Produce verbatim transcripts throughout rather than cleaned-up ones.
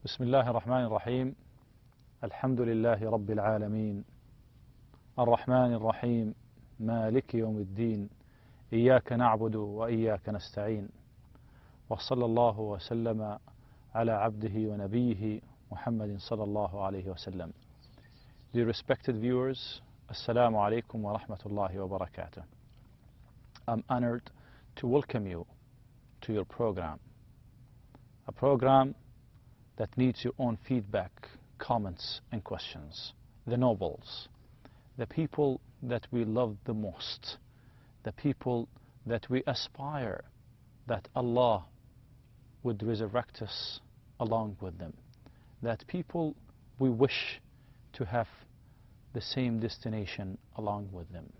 بسم الله الرحمن الرحيم. الحمد لله رب العالمين الرحمن الرحيم مالك يوم الدين إياك نعبد وإياك نستعين وصلى الله وسلم على عبده ونبيه محمد صلى الله عليه وسلم. Dear respected viewers, Assalamu alaikum wa rahmatullahi wa barakatuh. I'm honored to welcome you to your program, a program that needs your own feedback, comments and questions. The nobles, the people that we love the most, the people that we aspire that Allah would resurrect us along with them, that people we wish to have the same destination along with them.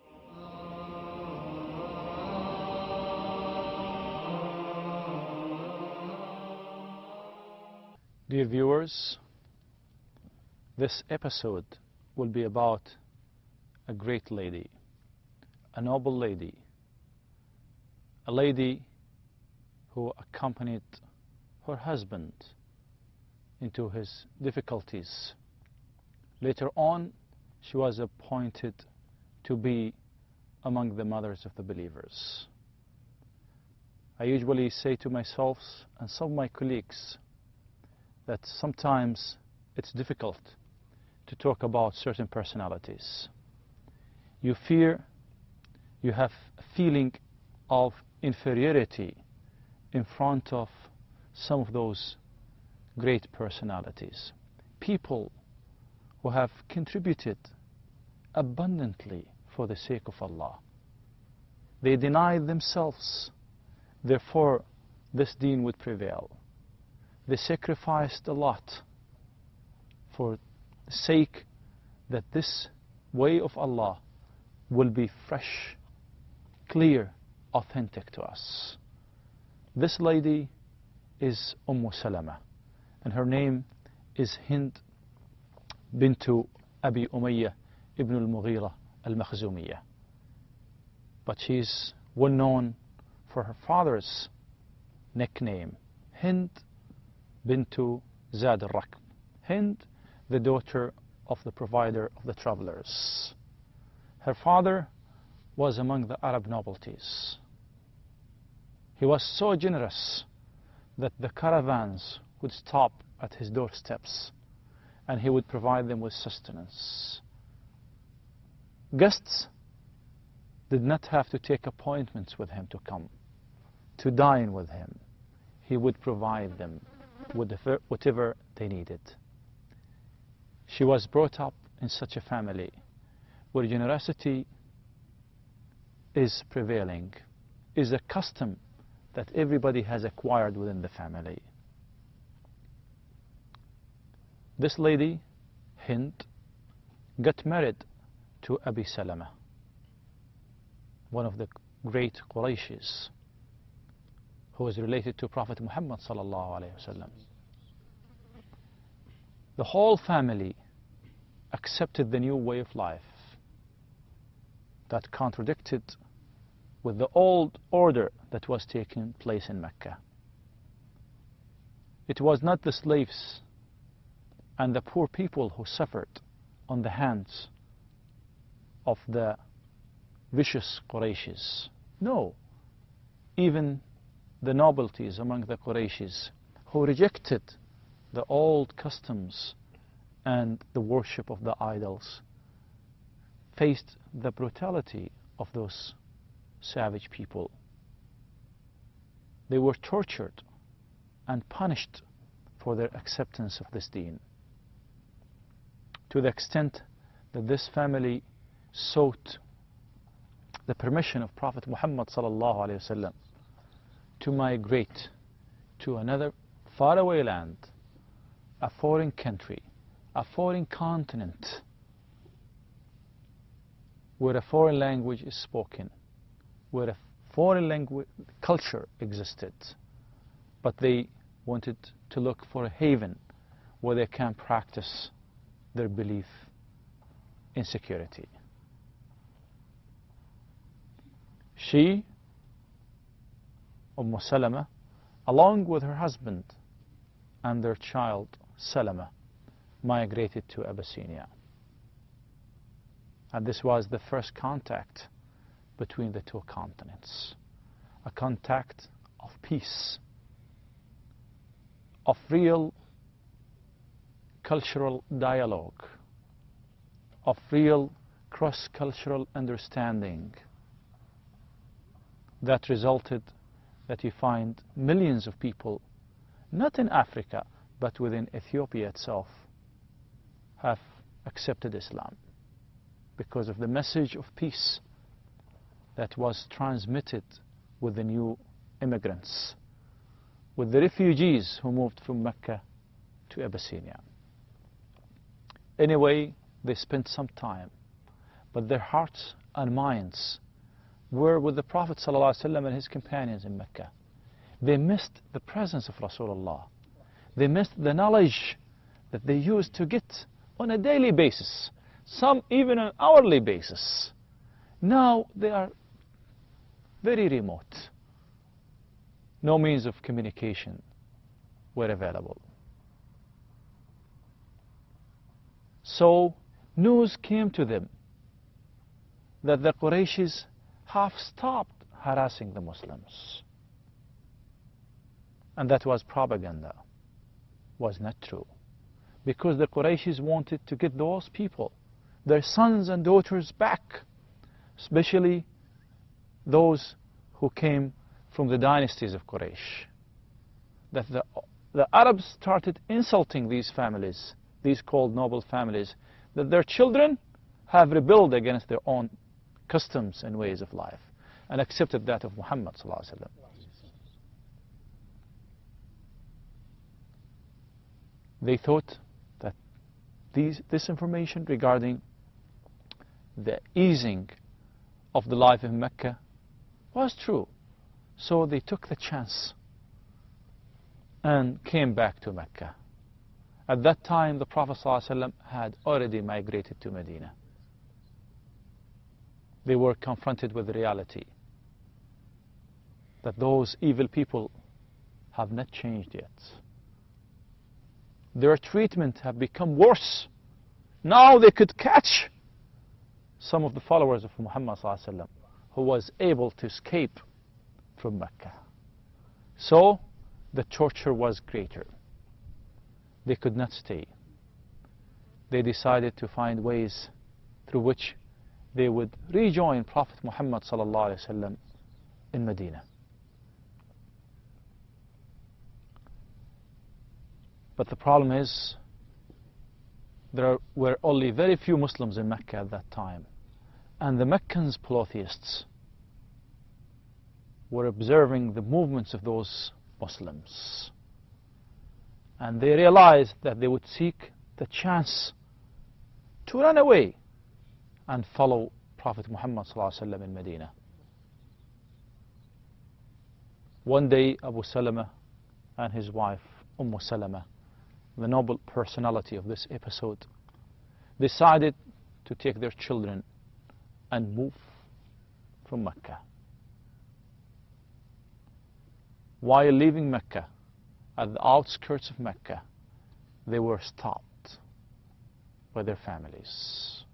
Dear viewers, this episode will be about a great lady, a noble lady, a lady who accompanied her husband into his difficulties. Later on, she was appointed to be among the mothers of the believers. I usually say to myself and some of my colleagues that sometimes it's difficult to talk about certain personalities. You fear, you have a feeling of inferiority in front of some of those great personalities. People who have contributed abundantly for the sake of Allah. They denied themselves, therefore this deen would prevail. They sacrificed a lot for the sake that this way of Allah will be fresh, clear, authentic to us. This lady is Umm Salama, and her name is Hind bint Abi Umayyah ibn al-Mughira al-Makhzumiyah. But she's well known for her father's nickname, Hind bint Zad al-Rakb. Hind, the daughter of the provider of the travelers. Her father was among the Arab nobilities. He was so generous that the caravans would stop at his doorsteps and he would provide them with sustenance. Guests did not have to take appointments with him to come, to dine with him. He would provide them with whatever they needed. She was brought up in such a family where generosity is prevailing, is a custom that everybody has acquired within the family. This lady, Hind, got married to Abi Salama, one of the great Qurayshis, who was related to Prophet Muhammad sallallahu alaihi wasallam. The whole family accepted the new way of life that contradicted with the old order that was taking place in Mecca. It was not the slaves and the poor people who suffered on the hands of the vicious Qurayshis. No, even the nobilities among the Qurayshis who rejected the old customs and the worship of the idols faced the brutality of those savage people. They were tortured and punished for their acceptance of this deen, to the extent that this family sought the permission of Prophet Muhammad sallallahu alaihi wasallam to migrate to another faraway land, a foreign country, a foreign continent, where a foreign language is spoken, where a foreign language culture existed, but they wanted to look for a haven where they can practice their belief in security. She, Umm Salama, along with her husband and their child Salama migrated to Abyssinia. And this was the first contact between the two continents, a contact of peace, of real cultural dialogue, of real cross-cultural understanding that resulted that you find millions of people, not in Africa, but within Ethiopia itself, have accepted Islam because of the message of peace that was transmitted with the new immigrants, with the refugees who moved from Mecca to Abyssinia. Anyway, they spent some time, but their hearts and minds were with the Prophet ﷺ and his companions in Mecca. They missed the presence of Rasulullah. They missed the knowledge that they used to get on a daily basis, some even on an hourly basis. Now they are very remote. No means of communication were available. So news came to them that the Qurayshis have stopped harassing the Muslims. And that was propaganda, was not true. Because the Qurayshis wanted to get those people, their sons and daughters back, especially those who came from the dynasties of Quraysh. That the, the Arabs started insulting these families, these called noble families, that their children have rebelled against their own customs and ways of life and accepted that of Muhammad sallallahu alaihi wasallam. They thought that these, this information regarding the easing of the life in Mecca was true. So they took the chance and came back to Mecca. At that time, the Prophet ﷺ had already migrated to Medina. They were confronted with the reality that those evil people have not changed yet. Their treatment have become worse. Now they could catch some of the followers of Muhammad ﷺ who was able to escape from Mecca. So the torture was greater. They could not stay. They decided to find ways through which they would rejoin Prophet Muhammad sallallahu alaihi wasallam in Medina. But the problem is there were only very few Muslims in Mecca at that time, and the Meccans polytheists were observing the movements of those Muslims. And they realized that they would seek the chance to run away and follow Prophet Muhammad sallallahu alaihi wasallam in Medina. One day, Abu Salama and his wife, Umm Salama, the noble personality of this episode, decided to take their children and move from Mecca. While leaving Mecca, at the outskirts of Mecca, they were stopped by their families.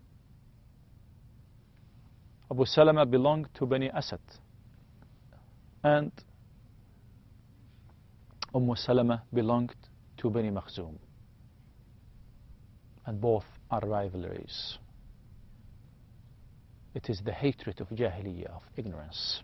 Abu Salama belonged to Bani Asad, and Umm Salama belonged to Bani Makhzum, and both are rivalries. It is the hatred of Jahiliyyah, of ignorance.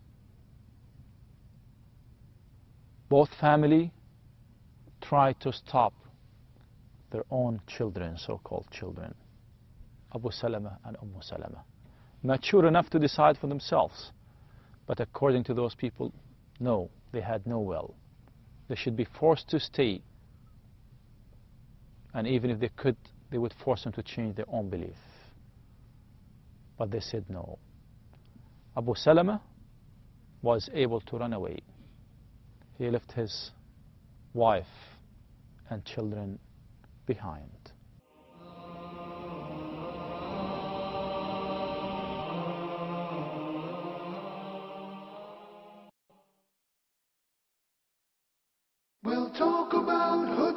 Both family tried to stop their own children, so-called children, Abu Salama and Umm Salama, mature enough to decide for themselves. But according to those people, no, they had no will. They should be forced to stay. And even if they could, they would force them to change their own belief. But they said no. Abu Salama was able to run away. He left his wife and children behind. We'll talk about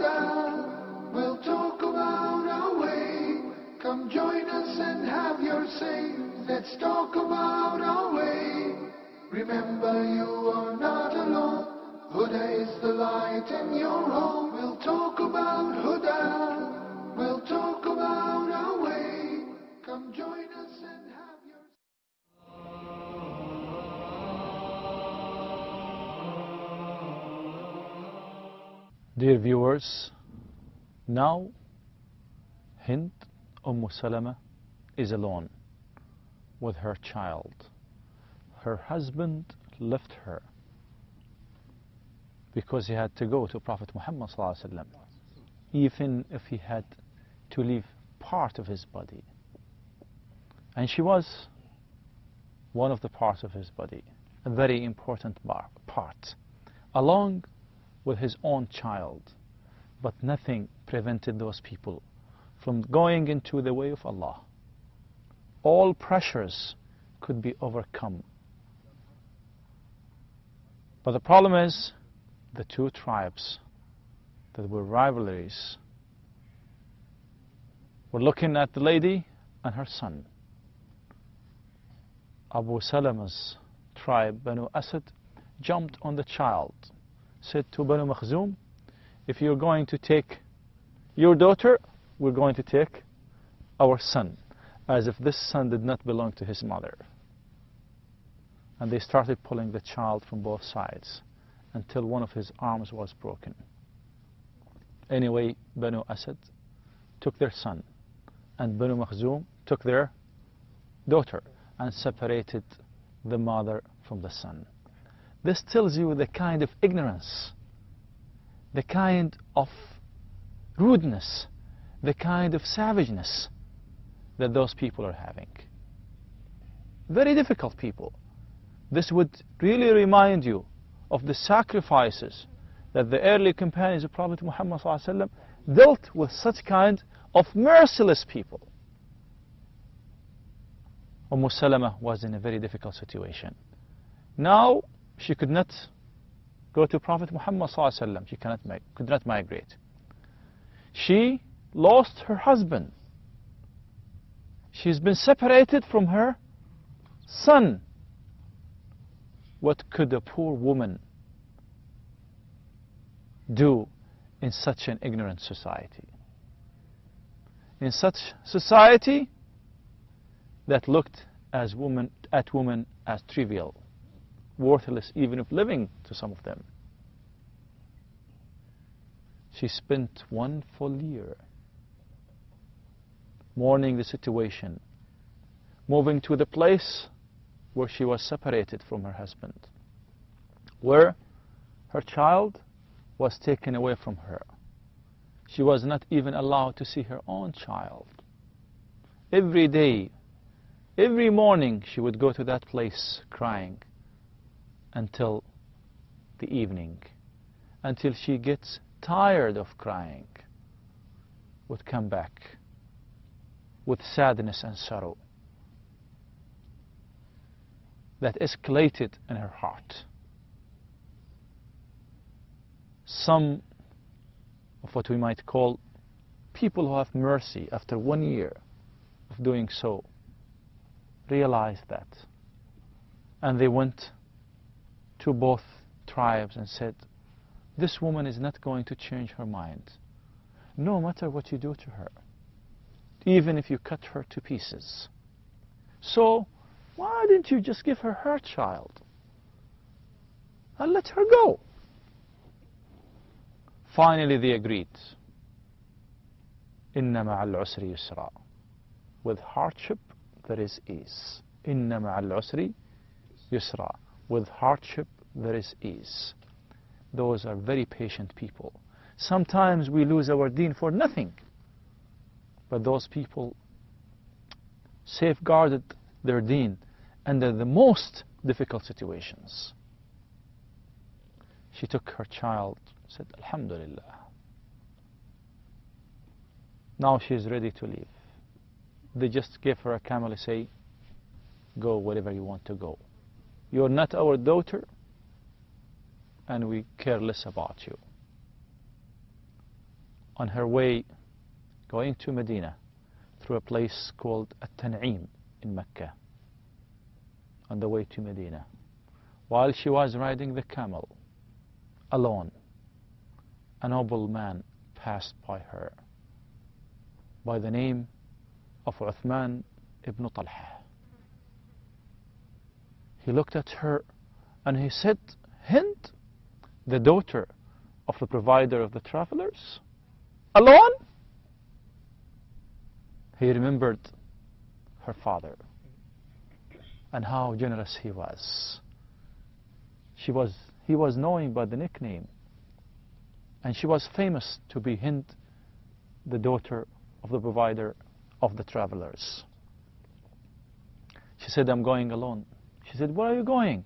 sing, let's talk about our way. Remember, you are not alone. Huda is the light in your home. We'll talk about Huda. We'll talk about our way. Come join us and have your... Dear viewers, now Hind Umm Salama is alone with her child. Her husband left her because he had to go to Prophet Muhammad sallallahu alaihi wasallam, even if he had to leave part of his body. And she was one of the parts of his body, a very important part, along with his own child. But nothing prevented those people from going into the way of Allah. All pressures could be overcome. But the problem is, the two tribes that were rivalries were looking at the lady and her son. Abu Salama's tribe, Banu Asad, jumped on the child, said to Banu Makhzum, if you're going to take your daughter, we're going to take our son, as if this son did not belong to his mother. And they started pulling the child from both sides until one of his arms was broken. Anyway, Banu Asad took their son, and Banu Makhzum took their daughter and separated the mother from the son. This tells you the kind of ignorance, the kind of rudeness, the kind of savageness that those people are having. Very difficult people. This would really remind you of the sacrifices that the early companions of Prophet Muhammad sallallahu alaihi wasallam dealt with such kind of merciless people. Umm Salama was in a very difficult situation. Now she could not go to Prophet Muhammad sallallahu alaihi wasallam. She cannot could not migrate. She lost her husband. She's been separated from her son. What could a poor woman do in such an ignorant society? In such society that looked as woman, at women as trivial, worthless even if living to some of them. She spent one full year mourning the situation, moving to the place where she was separated from her husband, where her child was taken away from her. She was not even allowed to see her own child. Every day, every morning, she would go to that place crying until the evening, until she gets tired of crying, would come back with sadness and sorrow that escalated in her heart. Some of what we might call people who have mercy after one year of doing so realized that, and they went to both tribes and said, this woman is not going to change her mind, no matter what you do to her, even if you cut her to pieces. So why didn't you just give her her child and let her go? Finally they agreed. Inna ma'al usri yusra. With hardship there is ease. Inna ma'al usri yusra. With hardship there is ease. Those are very patient people. Sometimes we lose our deen for nothing, but those people safeguarded their deen under the most difficult situations. She took her child, said, Alhamdulillah. Now she is ready to leave. They just gave her a camel, say, go wherever you want to go. You're not our daughter, and we care less about you. On her way, going to Medina, through a place called At-Tan'im, in Mecca on the way to Medina. While she was riding the camel alone, a noble man passed by her by the name of Uthman ibn Talha. He looked at her and he said, Hind, the daughter of the provider of the travelers, alone? He remembered her father and how generous he was. She was he was known by the nickname, and she was famous to be Hind, the daughter of the provider of the travelers. She said, I'm going alone. She said, where are you going?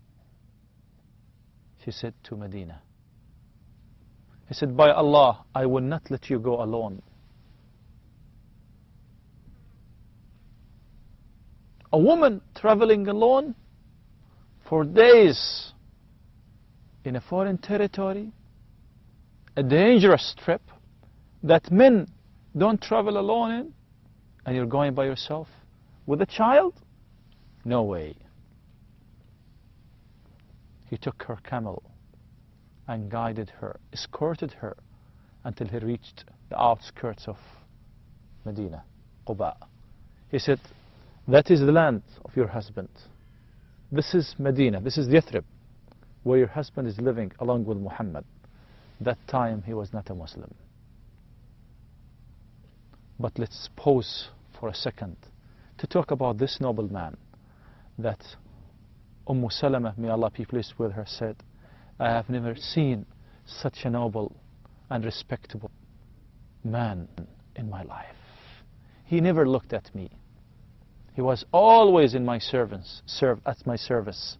She said, to Medina. He said, by Allah, I will not let you go alone. A woman traveling alone for days in a foreign territory, a dangerous trip that men don't travel alone in, and you're going by yourself with a child? No way. He took her camel and guided her, escorted her until he reached the outskirts of Medina, Quba. He said, that is the land of your husband. This is Medina, this is Yathrib, where your husband is living along with Muhammad. That time he was not a Muslim. But let's pause for a second to talk about this noble man that Umm Salama, may Allah be pleased with her, said, I have never seen such a noble and respectable man in my life. He never looked at me. He was always in my service, served at my service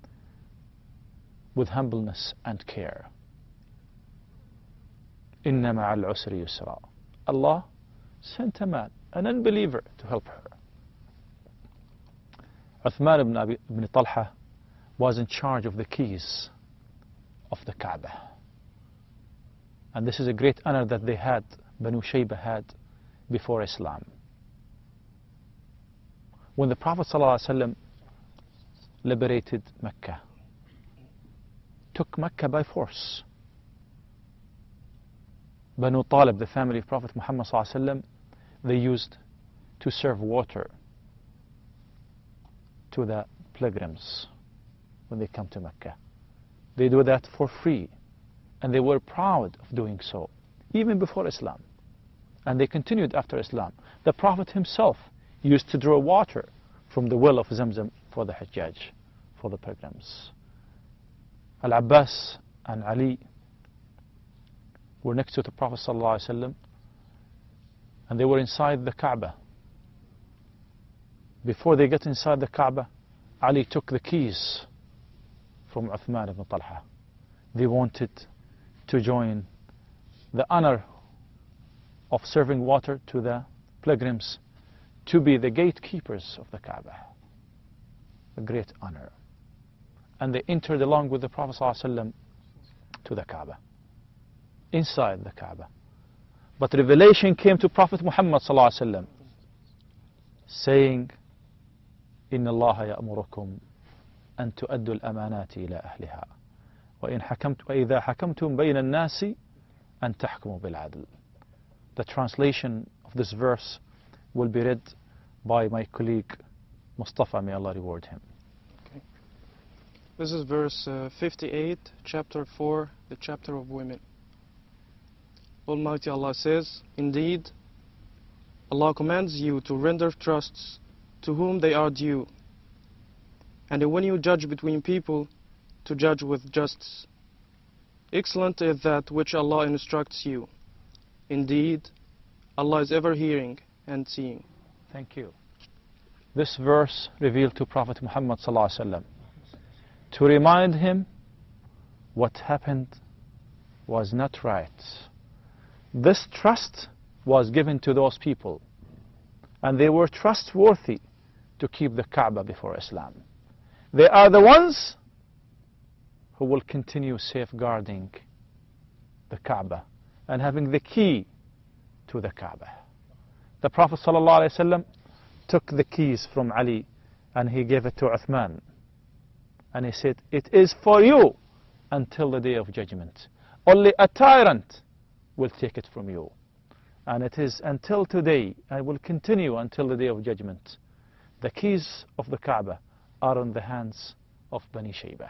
with humbleness and care. Inna ma'al usri yusra. Allah sent a man, an unbeliever, to help her. Uthman ibn, Abi, ibn Talha was in charge of the keys of the Kaaba. And this is a great honor that they had, Banu Shaybah had, before Islam. When the Prophet ﷺ liberated Mecca, took Mecca by force, Banu Talib, the family of Prophet Muhammad ﷺ, they used to serve water to the pilgrims when they come to Mecca. They do that for free, and they were proud of doing so, even before Islam. And they continued after Islam. The Prophet himself used to draw water from the well of Zamzam for the Hajjaj, for the pilgrims. Al-Abbas and Ali were next to the Prophet ﷺ, and they were inside the Kaaba. Before they get inside the Kaaba, Ali took the keys from Uthman ibn Talha. They wanted to join the honor of serving water to the pilgrims, to be the gatekeepers of the Kaaba. A great honor. And they entered along with the Prophet ﷺ to the Kaaba, inside the Kaaba. But revelation came to Prophet Muhammad ﷺ saying, إن الله يأمركم أن تؤدوا الأمانات إلى أهلها وإن حكمت وإذا حكمتم بين الناس أن تحكموا بالعدل. The translation of this verse will be read by my colleague Mustafa, may Allah reward him. Okay. This is verse uh, fifty-eight, chapter four, the chapter of women. Almighty Allah says, indeed, Allah commands you to render trusts to whom they are due, and when you judge between people, to judge with justice. Excellent is that which Allah instructs you. Indeed, Allah is ever hearing and seeing. Thank you. This verse revealed to Prophet Muhammad ﷺ to remind him what happened was not right. This trust was given to those people, and they were trustworthy to keep the Kaaba before Islam. They are the ones who will continue safeguarding the Kaaba and having the key to the Kaaba. The Prophet ﷺ took the keys from Ali and he gave it to Uthman. And he said, it is for you until the day of judgment. Only a tyrant will take it from you. And it is until today, and will continue until the day of judgment. The keys of the Kaaba are in the hands of Bani Shaybah.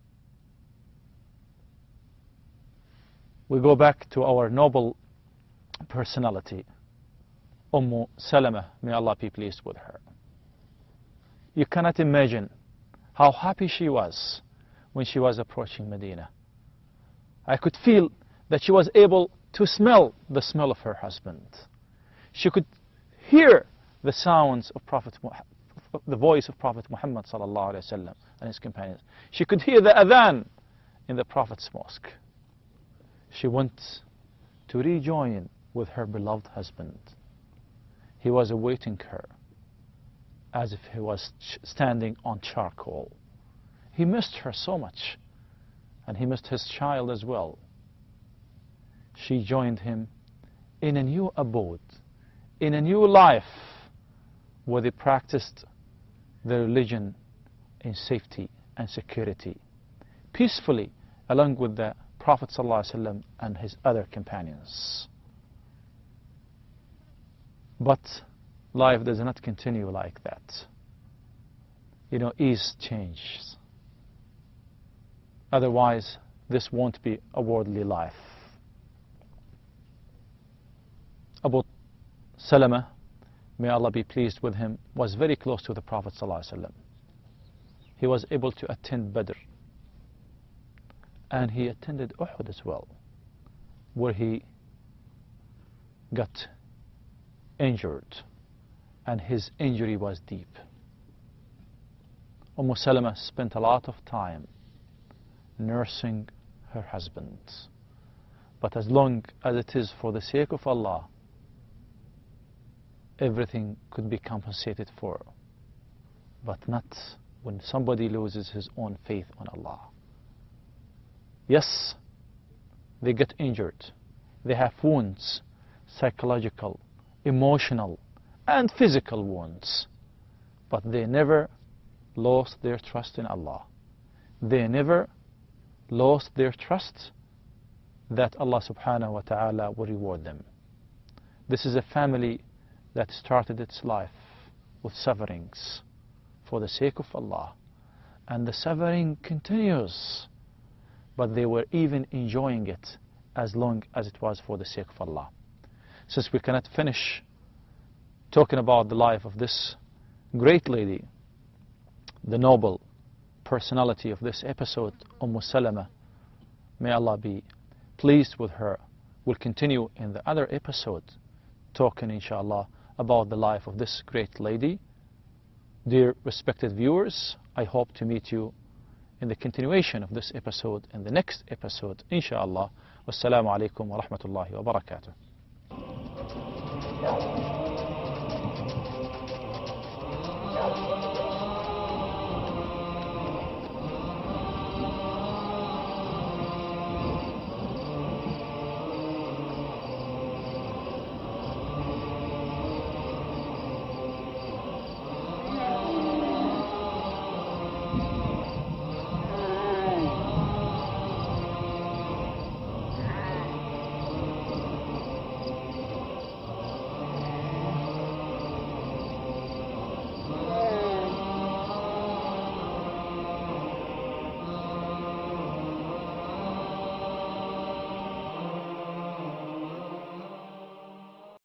We go back to our noble personality, Umm Salama, may Allah be pleased with her. You cannot imagine how happy she was when she was approaching Medina. I could feel that she was able to smell the smell of her husband. She could hear the sounds of Prophet, the voice of Prophet Muhammad sallallahu alaihi wasallam and his companions. She could hear the adhan in the Prophet's mosque. She went to rejoin with her beloved husband. He was awaiting her as if he was standing on charcoal. He missed her so much, and he missed his child as well. She joined him in a new abode, in a new life, where they practiced their religion in safety and security, peacefully, along with the Prophet ﷺ and his other companions. But life does not continue like that. You know, ease changes. Otherwise, this won't be a worldly life. Abu Salama, may Allah be pleased with him, was very close to the Prophet ﷺ. He was able to attend Badr, and he attended Uhud as well, where he got injured, and his injury was deep. Umm Salama spent a lot of time nursing her husband. But as long as it is for the sake of Allah, everything could be compensated for, but not when somebody loses his own faith on Allah. Yes, they get injured. They have wounds, psychological, emotional, and physical wounds. But they never lost their trust in Allah. They never lost their trust that Allah subhanahu wa ta'ala will reward them. This is a family that started its life with sufferings for the sake of Allah, and the suffering continues, but they were even enjoying it as long as it was for the sake of Allah. Since we cannot finish talking about the life of this great lady, the noble personality of this episode, Umm Salama, may Allah be pleased with her, will continue in the other episode, talking inshallah about the life of this great lady. Dear respected viewers, I hope to meet you in the continuation of this episode in the next episode, inshallah. Wassalamu alaikum wa rahmatullahi wa barakatuh.